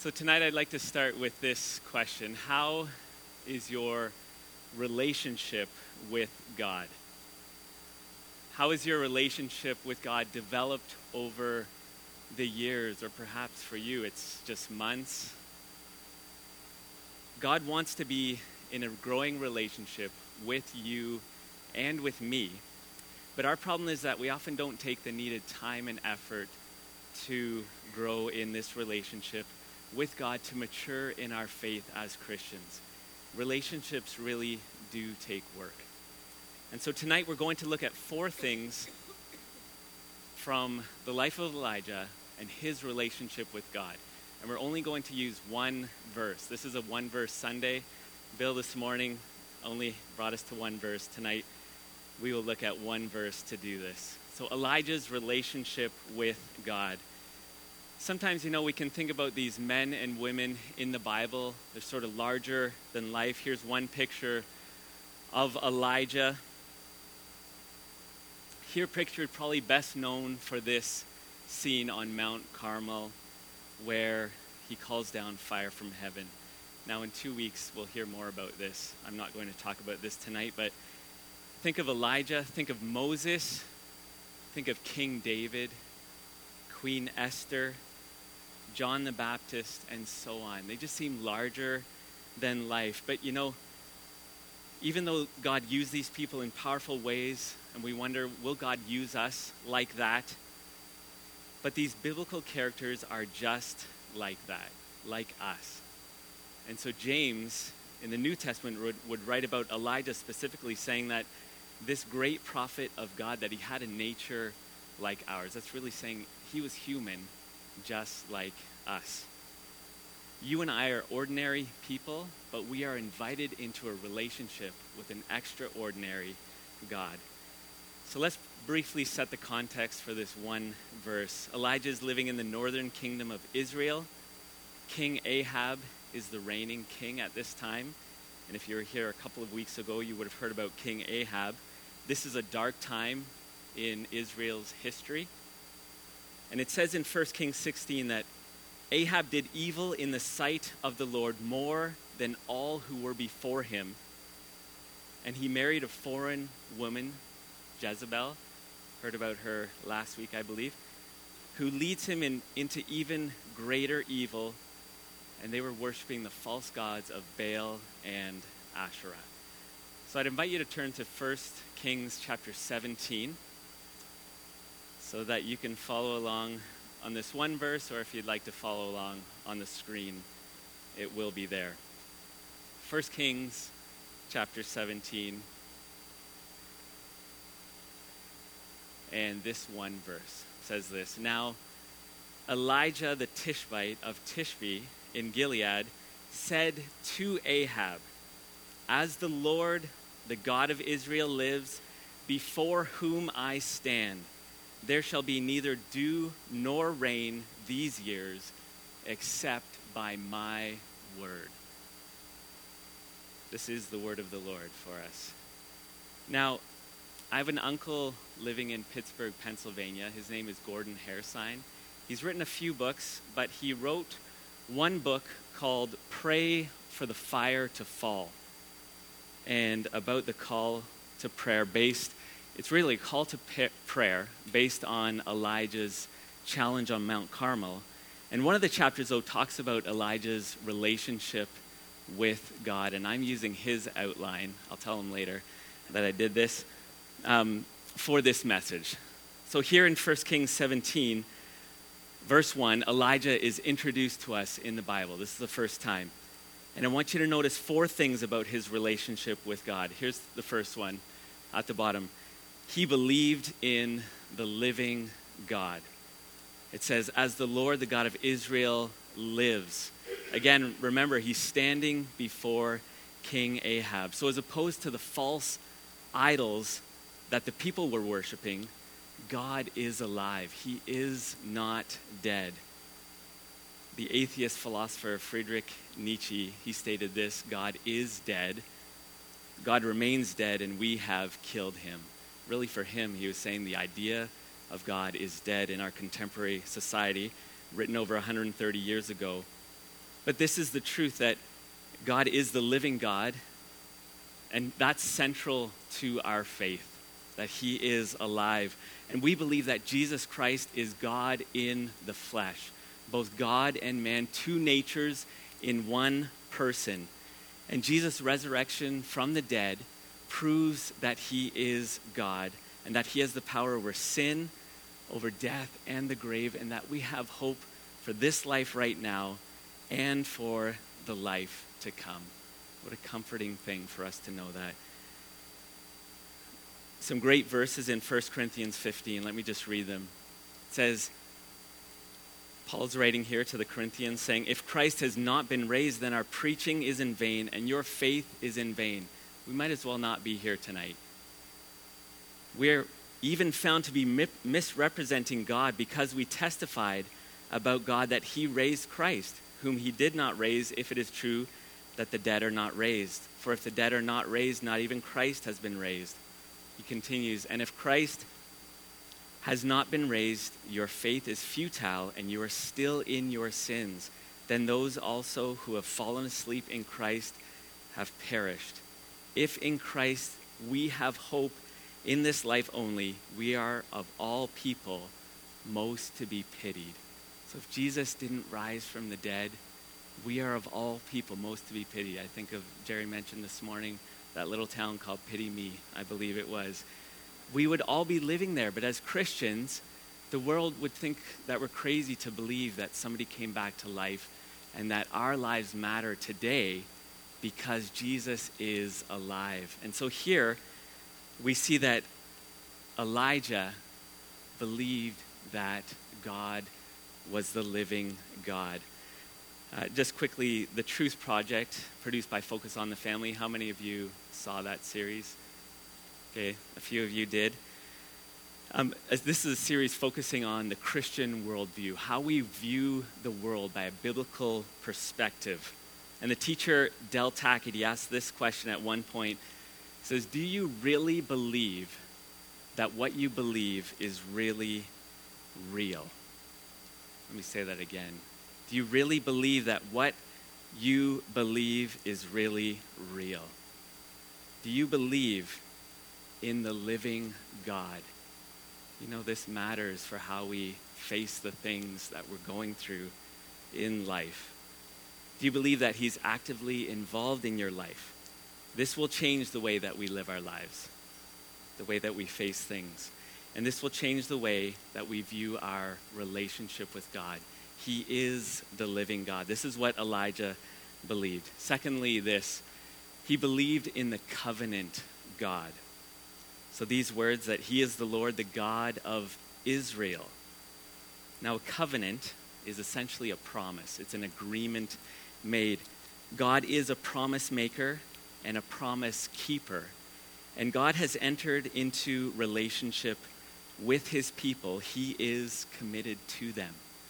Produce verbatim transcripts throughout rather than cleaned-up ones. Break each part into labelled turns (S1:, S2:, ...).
S1: So tonight I'd like to start with this question. How is your relationship with God? How is your relationship with God developed over the years, or perhaps for you it's just months? God wants to be in a growing relationship with you and with me, but our problem is that we often don't take the needed time and effort to grow in this relationship with God, to mature in our faith as Christians. Relationships really do take work. And so tonight we're going to look at four things from the life of Elijah and his relationship with God. And we're only going to use one verse. This is a one-verse Sunday. Bill this morning only brought us to one verse. Tonight we will look at one verse to do this. So Elijah's relationship with God. Sometimes, you know, we can think about these men and women in the Bible. They're sort of larger than life. Here's one picture of Elijah. Here pictured, probably best known for this scene on Mount Carmel, where he calls down fire from heaven. Now in two weeks, we'll hear more about this. I'm not going to talk about this tonight, but think of Elijah, think of Moses, think of King David, Queen Esther, John the Baptist, and so on. They just seem larger than life. But you know, even though God used these people in powerful ways, and we wonder, will God use us like that? But these biblical characters are just like that, like us. And so James, in the New Testament, would, would write about Elijah specifically, saying that this great prophet of God, that he had a nature like ours. That's really saying he was human, just like us. You and I are ordinary people, but we are invited into a relationship with an extraordinary God. So let's briefly set the context for this one verse. Elijah is living in the northern kingdom of Israel. King Ahab is the reigning king at this time. And if you were here a couple of weeks ago, you would have heard about King Ahab. This is a dark time in Israel's history. And it says in First Kings sixteen that Ahab did evil in the sight of the Lord more than all who were before him. And he married a foreign woman, Jezebel, heard about her last week, I believe, who leads him in, into even greater evil, and they were worshiping the false gods of Baal and Asherah. So I'd invite you to turn to First Kings chapter seventeen, so that you can follow along on this one verse, or if you'd like to follow along on the screen, it will be there. First Kings chapter seventeen, and this one verse says this: Now Elijah the Tishbite of Tishbe in Gilead said to Ahab, "As the Lord, the God of Israel lives, before whom I stand, there shall be neither dew nor rain these years, except by my word." This is the word of the Lord for us. Now, I have an uncle living in Pittsburgh, Pennsylvania. His name is Gordon Hairsine. He's written a few books, but he wrote one book called Pray for the Fire to Fall, and about the call to prayer based It's really a call to p- prayer based on Elijah's challenge on Mount Carmel. And one of the chapters, though, talks about Elijah's relationship with God. And I'm using his outline. I'll tell him later that I did this um, for this message. So here in First Kings seventeen, verse one, Elijah is introduced to us in the Bible. This is the first time. And I want you to notice four things about his relationship with God. Here's the first one at the bottom. He believed in the living God. It says, "As the Lord, the God of Israel, lives." Again, remember, he's standing before King Ahab. So as opposed to the false idols that the people were worshiping, God is alive. He is not dead. The atheist philosopher Friedrich Nietzsche, he stated this: God is dead. God remains dead, and we have killed him. Really, for him, he was saying the idea of God is dead in our contemporary society, written over one hundred thirty years ago. But this is the truth, that God is the living God, and that's central to our faith, that he is alive. And we believe that Jesus Christ is God in the flesh, both God and man, two natures in one person. And Jesus' resurrection from the dead proves that he is God and that he has the power over sin, over death, and the grave, and that we have hope for this life right now and for the life to come. What a comforting thing for us to know that. Some great verses in First Corinthians fifteen. Let me just read them. It says, Paul's writing here to the Corinthians saying, if Christ has not been raised, then our preaching is in vain and your faith is in vain. We might as well not be here tonight. We're even found to be mi- misrepresenting God because we testified about God that he raised Christ, whom he did not raise, if it is true that the dead are not raised. For if the dead are not raised, not even Christ has been raised. He continues, and if Christ has not been raised, your faith is futile and you are still in your sins. Then those also who have fallen asleep in Christ have perished. If in Christ we have hope in this life only, we are of all people most to be pitied. So if Jesus didn't rise from the dead, we are of all people most to be pitied. I think of, Jerry mentioned this morning, that little town called Pity Me, I believe it was. We would all be living there, but as Christians, the world would think that we're crazy to believe that somebody came back to life and that our lives matter today because Jesus is alive. And so here we see that Elijah believed that God was the living God. Uh, just quickly, the Truth Project, produced by Focus on the Family. How many of you saw that series? Okay, a few of you did. Um, as this is a series focusing on the Christian worldview, how we view the world by a biblical perspective. And the teacher, Del Tackett, he asked this question at one point. He says, do you really believe that what you believe is really real? Let me say that again. Do you really believe that what you believe is really real? Do you believe in the living God? You know, this matters for how we face the things that we're going through in life. Do you believe that he's actively involved in your life? This will change the way that we live our lives, the way that we face things. And this will change the way that we view our relationship with God. He is the living God. This is what Elijah believed. Secondly, this, he believed in the covenant God. So these words that he is the Lord, the God of Israel. Now, a covenant is essentially a promise. It's an agreement made. God is a promise maker and a promise keeper. And God has entered into relationship with his people. He is committed to them.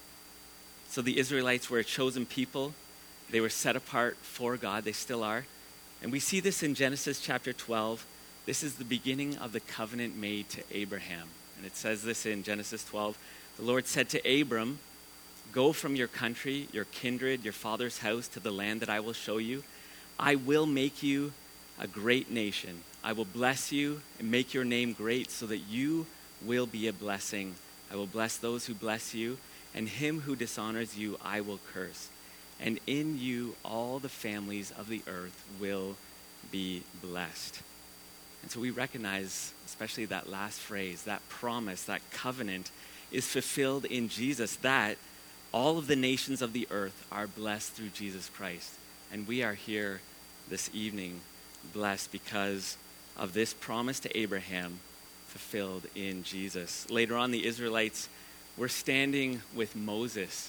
S1: So the Israelites were a chosen people. They were set apart for God. They still are. And we see this in Genesis chapter twelve. This is the beginning of the covenant made to Abraham. And it says this in Genesis twelve. The Lord said to Abram, go from your country, your kindred, your father's house to the land that I will show you. I will make you a great nation. I will bless you and make your name great so that you will be a blessing. I will bless those who bless you, and him who dishonors you I will curse. And in you all the families of the earth will be blessed. And so we recognize, especially that last phrase, that promise, that covenant is fulfilled in Jesus, that all of the nations of the earth are blessed through Jesus Christ. And we are here this evening blessed because of this promise to Abraham fulfilled in Jesus. Later on, the Israelites were standing with Moses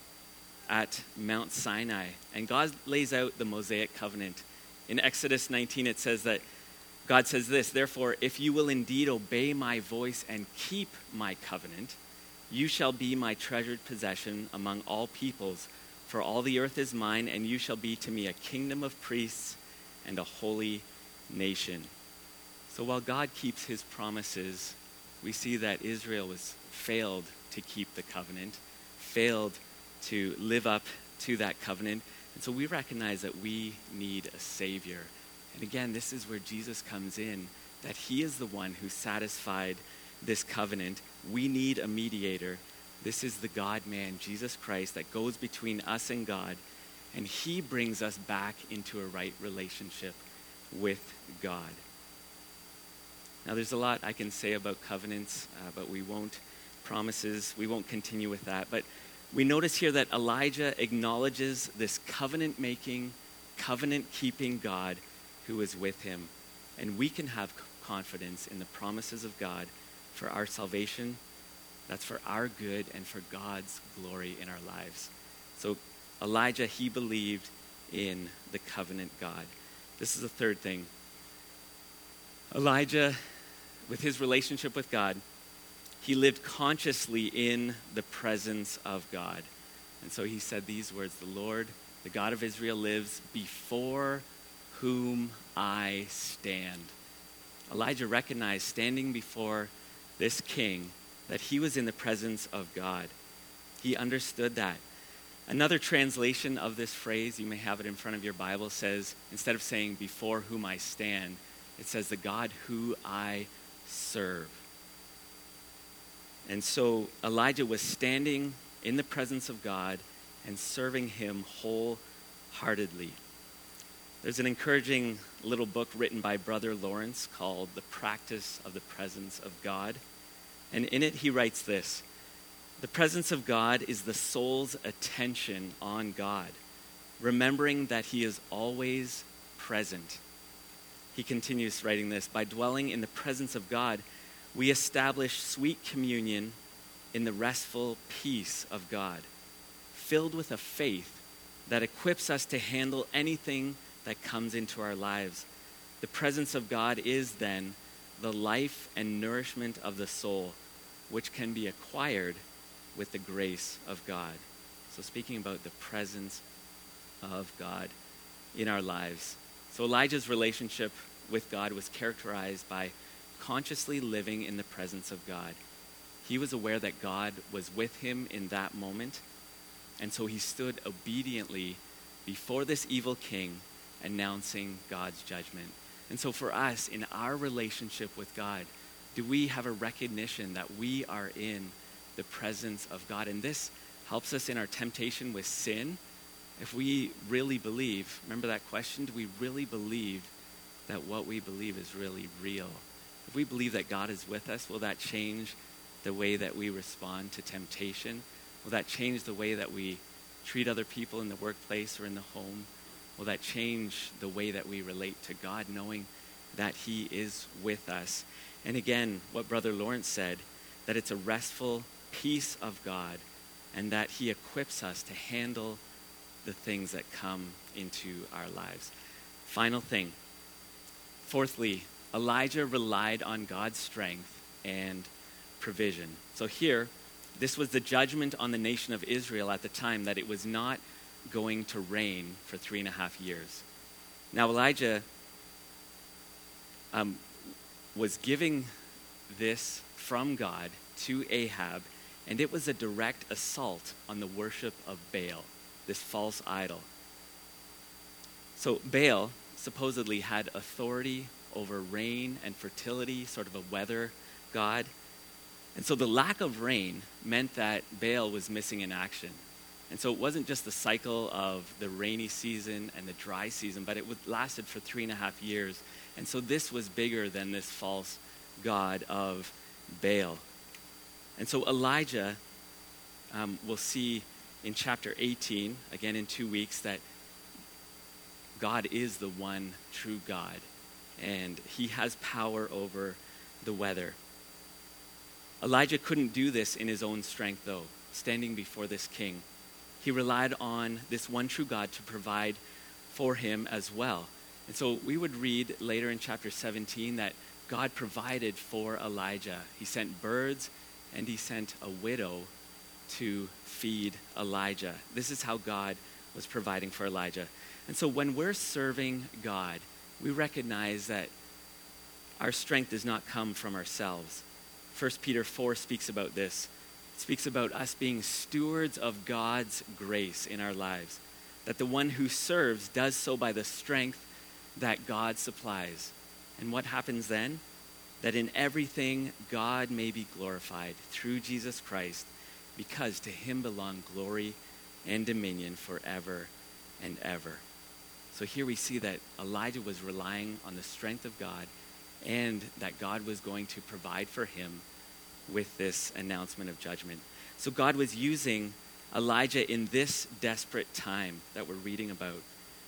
S1: at Mount Sinai, and God lays out the Mosaic covenant. In Exodus nineteen, it says that God says this, therefore, if you will indeed obey my voice and keep my covenant, you shall be my treasured possession among all peoples, for all the earth is mine, and you shall be to me a kingdom of priests and a holy nation. So while God keeps his promises, we see that Israel was failed to keep the covenant, failed to live up to that covenant. And so we recognize that we need a Savior. And again, this is where Jesus comes in, that he is the one who satisfied this covenant. We need a mediator. This is the God-man, Jesus Christ, that goes between us and God, and he brings us back into a right relationship with God. Now, there's a lot I can say about covenants, uh, but we won't, promises, we won't continue with that. But we notice here that Elijah acknowledges this covenant-making, covenant-keeping God who is with him. And we can have confidence in the promises of God for our salvation. That's for our good and for God's glory in our lives. So Elijah, he believed in the covenant God. This is the third thing. Elijah, with his relationship with God, he lived consciously in the presence of God. And so he said these words, "The Lord, the God of Israel, lives before whom I stand." Elijah recognized, standing before this king, that he was in the presence of God. He understood that. Another translation of this phrase, you may have it in front of your Bible, says, instead of saying "before whom I stand," it says "the God who I serve." And so Elijah was standing in the presence of God and serving him wholeheartedly. There's an encouraging little book written by Brother Lawrence called The Practice of the Presence of God. And in it he writes this: "The presence of God is the soul's attention on God, remembering that he is always present." He continues writing this: "By dwelling in the presence of God, we establish sweet communion in the restful peace of God, filled with a faith that equips us to handle anything that comes into our lives. The presence of God is then the life and nourishment of the soul, which can be acquired with the grace of God." So speaking about the presence of God in our lives. So Elijah's relationship with God was characterized by consciously living in the presence of God. He was aware that God was with him in that moment, and so he stood obediently before this evil king, announcing God's judgment. And so for us, in our relationship with God, do we have a recognition that we are in the presence of God? And this helps us in our temptation with sin. If we really believe, remember that question, do we really believe that what we believe is really real? If we believe that God is with us, will that change the way that we respond to temptation? Will that change the way that we treat other people in the workplace or in the home? Will that change the way that we relate to God, knowing that he is with us? And again, what Brother Lawrence said, that it's a restful peace of God, and that he equips us to handle the things that come into our lives. Final thing. Fourthly, Elijah relied on God's strength and provision. So here, this was the judgment on the nation of Israel at the time, that it was not going to rain for three and a half years. Now Elijah um, was giving this from God to Ahab, and it was a direct assault on the worship of Baal, this false idol. So Baal supposedly had authority over rain and fertility, sort of a weather god. And so the lack of rain meant that Baal was missing in action. And so it wasn't just the cycle of the rainy season and the dry season, but it would, lasted for three and a half years. And so this was bigger than this false god of Baal. And so Elijah, um, we'll see in chapter eighteen, again in two weeks, that God is the one true God, and he has power over the weather. Elijah couldn't do this in his own strength, though, standing before this king. He relied on this one true God to provide for him as well. And so we would read later in chapter seventeen that God provided for Elijah. He sent birds, and he sent a widow to feed Elijah. This is how God was providing for Elijah. And so when we're serving God, we recognize that our strength does not come from ourselves. First Peter four speaks about this. It It speaks about us being stewards of God's grace in our lives, that the one who serves does so by the strength that God supplies. And what happens then? That in everything God may be glorified through Jesus Christ, because to him belong glory and dominion forever and ever. So here we see that Elijah was relying on the strength of God, and that God was going to provide for him with this announcement of judgment. So God was using Elijah in this desperate time that we're reading about.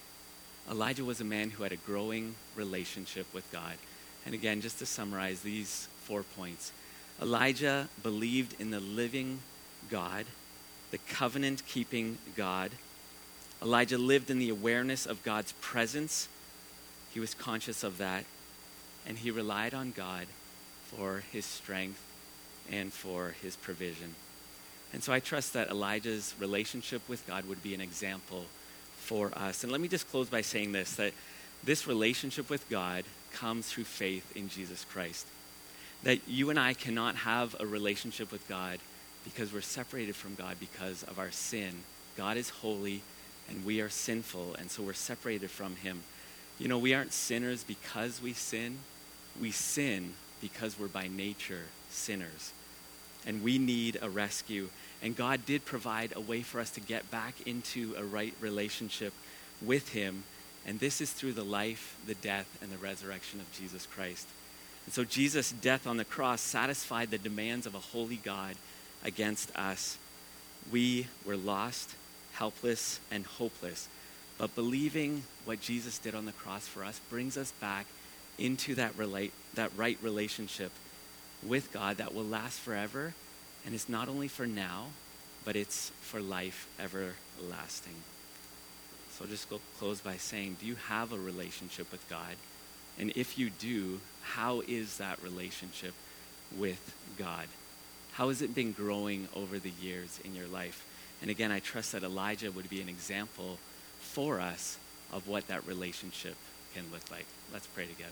S1: Elijah was a man who had a growing relationship with God. And again, just to summarize these four points, Elijah believed in the living God, the covenant-keeping God. Elijah lived in the awareness of God's presence. He was conscious of that. And he relied on God for his strength and for his provision. And so I trust that Elijah's relationship with God would be an example for us. And let me just close by saying this, that this relationship with God comes through faith in Jesus Christ. That you and I cannot have a relationship with God because we're separated from God because of our sin. God is holy and we are sinful, and so we're separated from him. You know, we aren't sinners because we sin. We sin because we're by nature sinners. And we need a rescue. And God did provide a way for us to get back into a right relationship with him. And this is through the life, the death, and the resurrection of Jesus Christ. And so Jesus' death on the cross satisfied the demands of a holy God against us. We were lost, helpless, and hopeless. But believing what Jesus did on the cross for us brings us back into that relate, that right relationship with God that will last forever. And it's not only for now, but it's for life everlasting. So I'll just go close by saying, do you have a relationship with God? And if you do, how is that relationship with God? How has it been growing over the years in your life? And again, I trust that Elijah would be an example for us of what that relationship can look like. Let's pray together.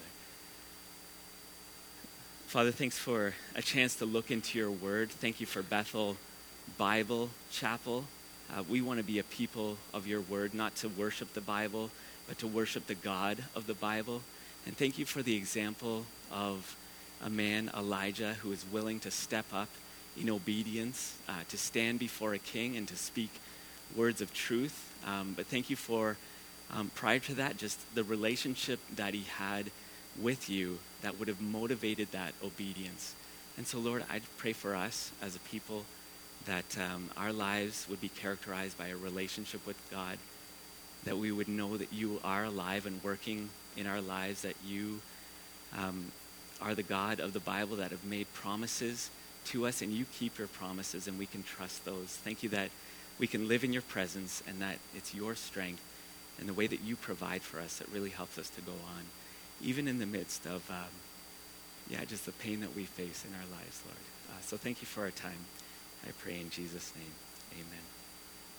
S1: Father, thanks for a chance to look into your word. Thank you for Bethel Bible Chapel. Uh, we want to be a people of your word, not to worship the Bible, but to worship the God of the Bible. And thank you for the example of a man, Elijah, who is willing to step up in obedience, uh, to stand before a king and to speak words of truth. Um, but thank you for, um, prior to that, just the relationship that he had with you that would have motivated that obedience. And so, Lord, I pray for us as a people that um, our lives would be characterized by a relationship with God, that we would know that you are alive and working in our lives, that you um, are the God of the Bible that have made promises to us, and you keep your promises, and we can trust those. Thank you that we can live in your presence, and that it's your strength and the way that you provide for us that really helps us to go on, even in the midst of, um, yeah, just the pain that we face in our lives, Lord. Uh, so thank you for our time. I pray in Jesus' name, amen.